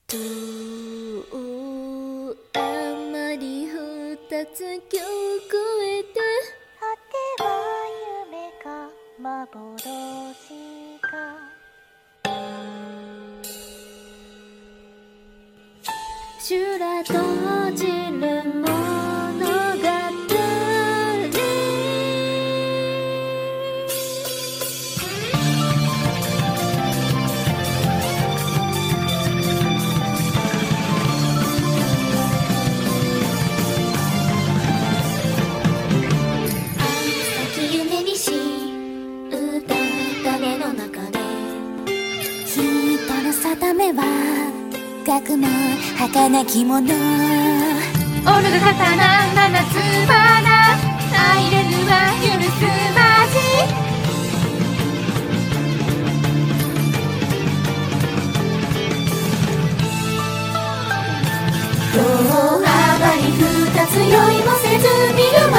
とあまり二つ今日超えて、 果ては夢か幻か、 修羅閉じる物語。夢にし歌った種の中で、 人の定めは学問儚きもの。 オルガ刀七つ花、入れぬは許すまじ。道幅に二つ酔いもせず見るも